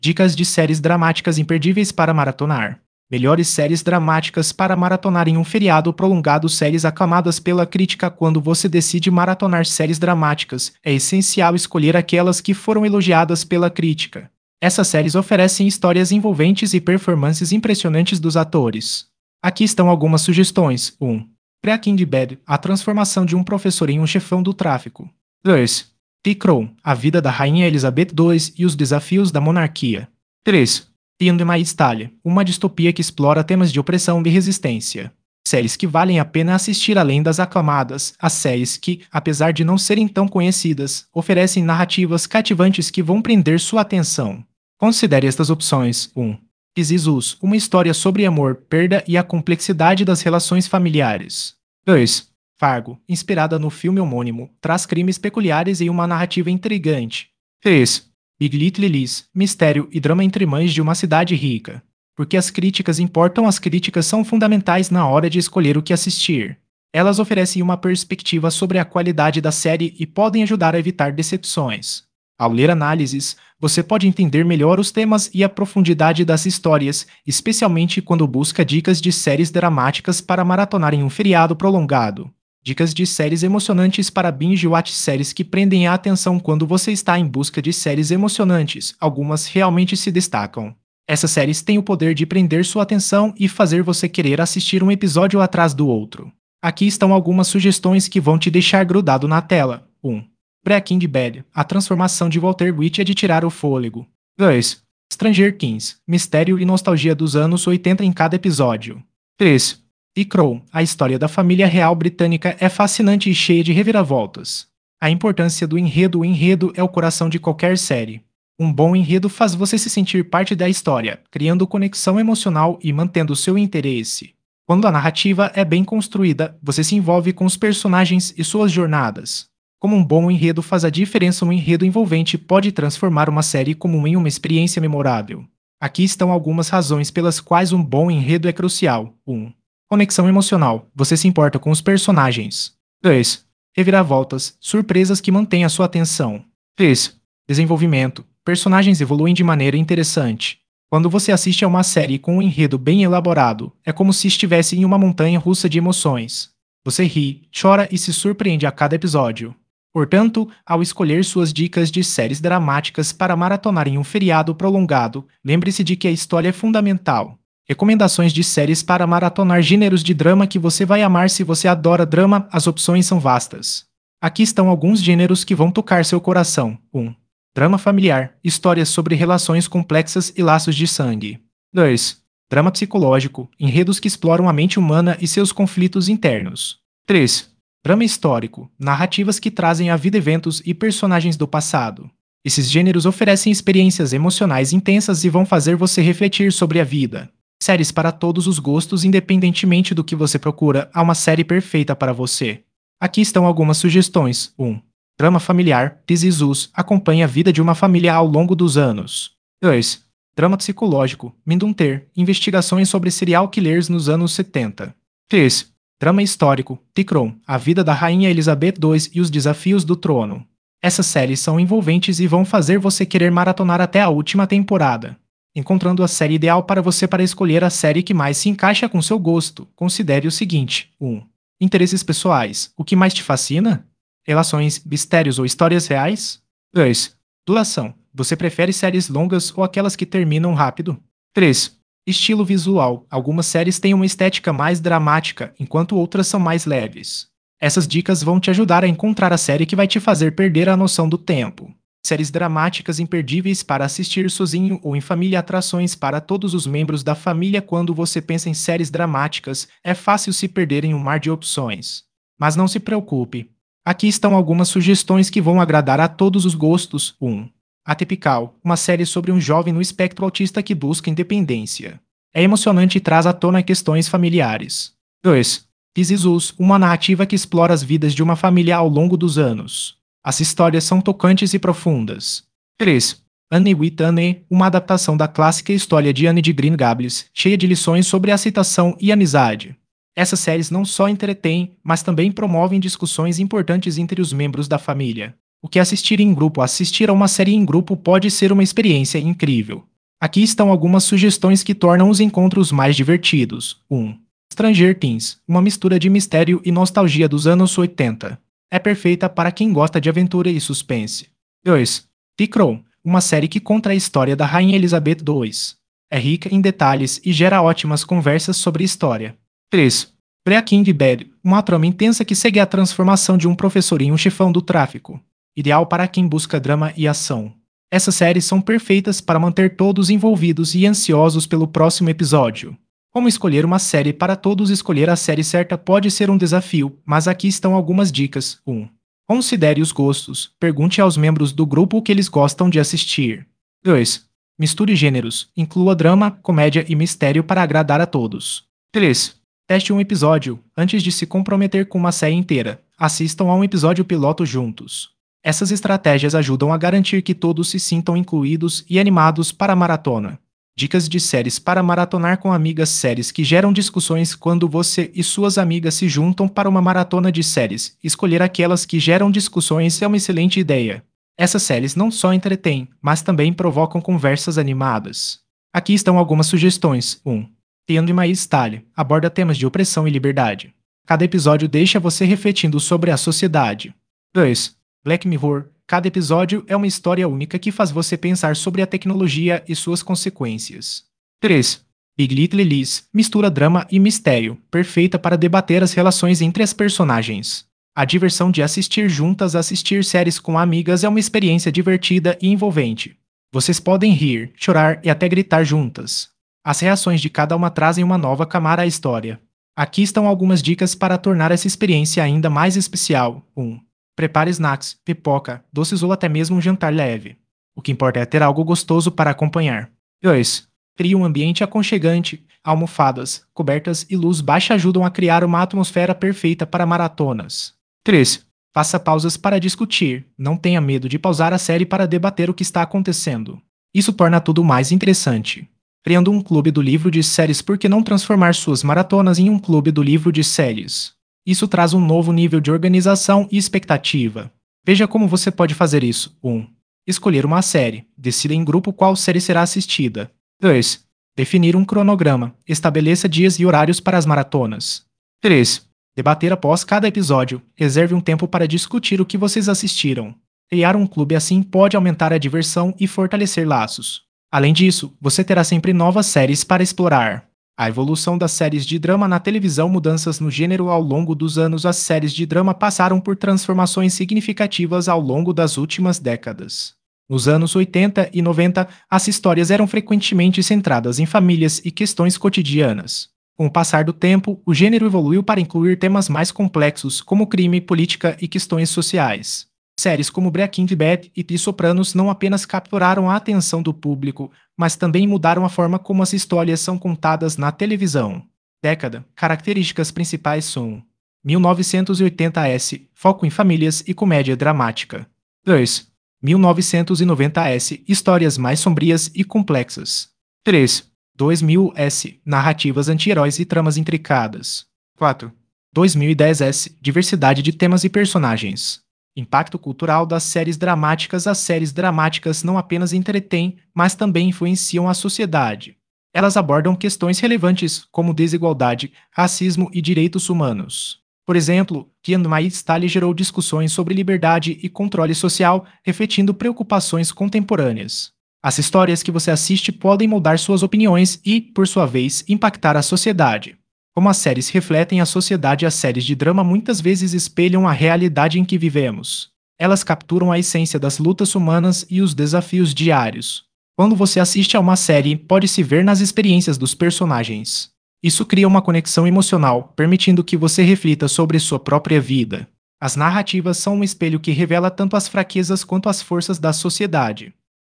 Dicas de séries dramáticas imperdíveis para maratonar. Melhores séries dramáticas para maratonar em um feriado prolongado. Séries aclamadas pela crítica. Quando você decide maratonar séries dramáticas, é essencial escolher aquelas que foram elogiadas pela crítica. Essas séries oferecem histórias envolventes e performances impressionantes dos atores. Aqui estão algumas sugestões. 1. Breaking Bad, a transformação de um professor em um chefão do tráfico. 2. The Crown, a vida da Rainha Elizabeth II e os desafios da monarquia. 3. Handmaid's Tale, uma distopia que explora temas de opressão e resistência. Séries que valem a pena assistir além das aclamadas, as séries que, apesar de não serem tão conhecidas, oferecem narrativas cativantes que vão prender sua atenção. Considere estas opções. 1. This Is Us, uma história sobre amor, perda e a complexidade das relações familiares. 2. Fargo, inspirada no filme homônimo, traz crimes peculiares e uma narrativa intrigante. 3. Big Little Lies, mistério e drama entre mães de uma cidade rica. Porque as críticas importam, as críticas são fundamentais na hora de escolher o que assistir. Elas oferecem uma perspectiva sobre a qualidade da série e podem ajudar a evitar decepções. Ao ler análises, você pode entender melhor os temas e a profundidade das histórias, especialmente quando busca dicas de séries dramáticas para maratonar em um feriado prolongado. Dicas de séries emocionantes para binge-watch. Séries que prendem a atenção quando você está em busca de séries emocionantes. Algumas realmente se destacam. Essas séries têm o poder de prender sua atenção e fazer você querer assistir um episódio atrás do outro. Aqui estão algumas sugestões que vão te deixar grudado na tela. 1. Breaking Bad, a transformação de Walter White é de tirar o fôlego. 2. Stranger Things, mistério e nostalgia dos anos 80 em cada episódio. 3. The Crown, a história da família real britânica é fascinante e cheia de reviravoltas. A importância do enredo. O enredo é o coração de qualquer série. Um bom enredo faz você se sentir parte da história, criando conexão emocional e mantendo seu interesse. Quando a narrativa é bem construída, você se envolve com os personagens e suas jornadas. Como um bom enredo faz a diferença. Um enredo envolvente pode transformar uma série comum em uma experiência memorável. Aqui estão algumas razões pelas quais um bom enredo é crucial. 1. Conexão emocional. Você se importa com os personagens. 2. Reviravoltas. Surpresas que mantêm a sua atenção. 3. Desenvolvimento. Personagens evoluem de maneira interessante. Quando você assiste a uma série com um enredo bem elaborado, é como se estivesse em uma montanha russa de emoções. Você ri, chora e se surpreende a cada episódio. Portanto, ao escolher suas dicas de séries dramáticas para maratonar em um feriado prolongado, lembre-se de que a história é fundamental. Recomendações de séries para maratonar. Gêneros de drama que você vai amar. Se você adora drama, as opções são vastas. Aqui estão alguns gêneros que vão tocar seu coração. 1. Drama familiar, histórias sobre relações complexas e laços de sangue. 2. Drama psicológico, enredos que exploram a mente humana e seus conflitos internos. 3. Drama histórico, narrativas que trazem à vida eventos e personagens do passado. Esses gêneros oferecem experiências emocionais intensas e vão fazer você refletir sobre a vida. Séries para todos os gostos. Independentemente do que você procura, há uma série perfeita para você. Aqui estão algumas sugestões. 1. Drama familiar, This Is Us, acompanha a vida de uma família ao longo dos anos. 2. Drama psicológico, Mindhunter, investigações sobre serial killers nos anos 70. 3. Drama histórico, The Crown, a vida da Rainha Elizabeth II e os desafios do trono. Essas séries são envolventes e vão fazer você querer maratonar até a última temporada. Encontrando a série ideal para você. Para escolher a série que mais se encaixa com seu gosto, considere o seguinte. 1. Interesses pessoais. O que mais te fascina? Relações, mistérios ou histórias reais? 2. Duração. Você prefere séries longas ou aquelas que terminam rápido? 3. Estilo visual. Algumas séries têm uma estética mais dramática, enquanto outras são mais leves. Essas dicas vão te ajudar a encontrar a série que vai te fazer perder a noção do tempo. Séries dramáticas imperdíveis para assistir sozinho ou em família. Atrações para todos os membros da família. Quando você pensa em séries dramáticas, é fácil se perder em um mar de opções. Mas não se preocupe. Aqui estão algumas sugestões que vão agradar a todos os gostos. 1. Atypical, uma série sobre um jovem no espectro autista que busca independência. É emocionante e traz à tona questões familiares. 2. This Is Us, uma narrativa que explora as vidas de uma família ao longo dos anos. As histórias são tocantes e profundas. 3. Anne with Anne, uma adaptação da clássica história de Anne de Green Gables, cheia de lições sobre aceitação e amizade. Essas séries não só entretêm, mas também promovem discussões importantes entre os membros da família. O que assistir em grupo? Assistir a uma série em grupo pode ser uma experiência incrível. Aqui estão algumas sugestões que tornam os encontros mais divertidos. 1. Stranger Things, uma mistura de mistério e nostalgia dos anos 80. É perfeita para quem gosta de aventura e suspense. 2. The Crown, uma série que conta a história da Rainha Elizabeth II. É rica em detalhes e gera ótimas conversas sobre história. 3. Breaking Bad, uma trama intensa que segue a transformação de um professor em um chefão do tráfico. Ideal para quem busca drama e ação. Essas séries são perfeitas para manter todos envolvidos e ansiosos pelo próximo episódio. Como escolher uma série para todos? Escolher a série certa pode ser um desafio, mas aqui estão algumas dicas. 1. Considere os gostos. Pergunte aos membros do grupo o que eles gostam de assistir. 2. Misture gêneros. Inclua drama, comédia e mistério para agradar a todos. 3. Teste um episódio. Antes de se comprometer com uma série inteira, assistam a um episódio piloto juntos. Essas estratégias ajudam a garantir que todos se sintam incluídos e animados para a maratona. Dicas de séries para maratonar com amigas. Séries que geram discussões. Quando você e suas amigas se juntam para uma maratona de séries, escolher aquelas que geram discussões é uma excelente ideia. Essas séries não só entretêm, mas também provocam conversas animadas. Aqui estão algumas sugestões. 1. The Handmaid's Style aborda temas de opressão e liberdade. Cada episódio deixa você refletindo sobre a sociedade. 2. Black Mirror. Cada episódio é uma história única que faz você pensar sobre a tecnologia e suas consequências. 3. Big Little Lies mistura drama e mistério, perfeita para debater as relações entre as personagens. A diversão de assistir juntas. Assistir séries com amigas é uma experiência divertida e envolvente. Vocês podem rir, chorar e até gritar juntas. As reações de cada uma trazem uma nova camada à história. Aqui estão algumas dicas para tornar essa experiência ainda mais especial. 1. Prepare snacks, pipoca, doces ou até mesmo um jantar leve. O que importa é ter algo gostoso para acompanhar. 2. Crie um ambiente aconchegante. Almofadas, cobertas e luz baixa ajudam a criar uma atmosfera perfeita para maratonas. 3. Faça pausas para discutir. Não tenha medo de pausar a série para debater o que está acontecendo. Isso torna tudo mais interessante. Criando um clube do livro de séries. Por que não transformar suas maratonas em um clube do livro de séries? Isso traz um novo nível de organização e expectativa. Veja como você pode fazer isso. 1. Escolher uma série. Decida em grupo qual série será assistida. 2. Definir um cronograma. Estabeleça dias e horários para as maratonas. 3. Debater após cada episódio. Reserve um tempo para discutir o que vocês assistiram. Criar um clube assim pode aumentar a diversão e fortalecer laços. Além disso, você terá sempre novas séries para explorar. A evolução das séries de drama na televisão. Mudanças no gênero ao longo dos anos. As séries de drama passaram por transformações significativas ao longo das últimas décadas. Nos anos 80 e 90, as histórias eram frequentemente centradas em famílias e questões cotidianas. Com o passar do tempo, o gênero evoluiu para incluir temas mais complexos, como crime, política e questões sociais. Séries como Breaking Bad e The Sopranos não apenas capturaram a atenção do público, mas também mudaram a forma como as histórias são contadas na televisão. Década. Características principais são 1980s, foco em famílias e comédia dramática. 2. 1990s, histórias mais sombrias e complexas. 3. 2000s, narrativas anti-heróis e tramas intricadas. 4. 2010s, diversidade de temas e personagens. Impacto cultural das séries dramáticas. As séries dramáticas não apenas entretêm, mas também influenciam a sociedade. Elas abordam questões relevantes como desigualdade, racismo e direitos humanos. Por exemplo, The Handmaid's Style gerou discussões sobre liberdade e controle social, refletindo preocupações contemporâneas. As histórias que você assiste podem moldar suas opiniões e, por sua vez, impactar a sociedade. Como as séries refletem a sociedade, as séries de drama muitas vezes espelham a realidade em que vivemos. Elas capturam a essência das lutas humanas e os desafios diários. Quando você assiste a uma série, pode se ver nas experiências dos personagens. Isso cria uma conexão emocional, permitindo que você reflita sobre sua própria vida. As narrativas são um espelho que revela tanto as fraquezas quanto as forças da sociedade.